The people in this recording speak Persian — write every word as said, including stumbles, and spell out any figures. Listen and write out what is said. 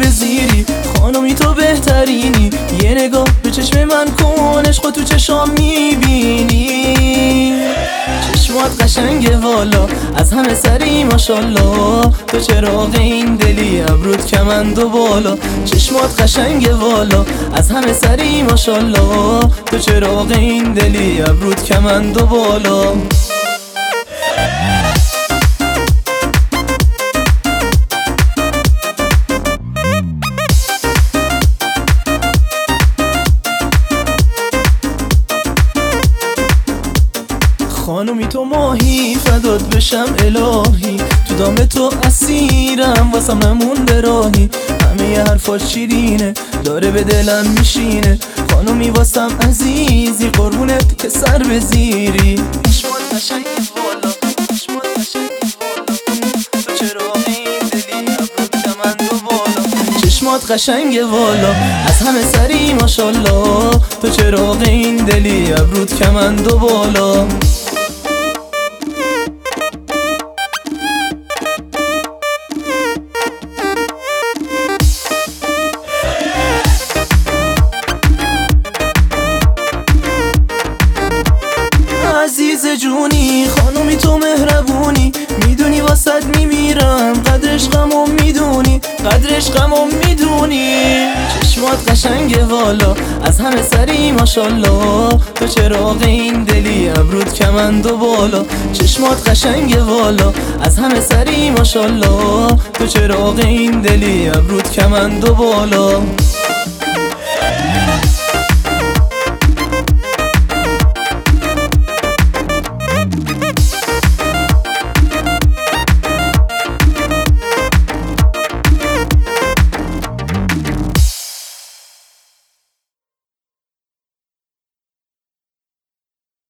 زیری، خانومی تو بهترینی. یه نگاه به چشم من کن، عشق تو چشام میبینی. چشمات قشنگه والا، از همه سری ماشالله. تو چراغ این دلی، ابرود کمند و بالا. چشمات قشنگه والا، از همه سری ماشالله. تو چراغ این دلی، ابرود کمند و بالا. خانومی تو ماهی، فدات بشم الهی. تو دام تو اسیرم، واسم نمونده راهی. همه حرفات شیرینه، داره به دلم میشینه. خانومی واسم عزیزی، قربونت که سر بزیری. چشمات قشنگی والا، چشمات قشنگی والا. تو چراغ این دلی، ابرود کمند و بالا. چشمات قشنگه والا، از همه سری ماشالله. تو چراغ این دلی، ابرود کمند و بالا. عزیز جونی، خانومی تو مهربونی. میدونی واسط میمیرم، قدرش غمو میدونی، قدرش غمو میدونی. چشمات قشنگه والا، از همه سری ماشالله. تو چراغ این دلی، ابرود کمند و بالا. چشمات قشنگه والا، از همه سری ماشالله. تو چراغ این دلی، ابرود کمند و بالا.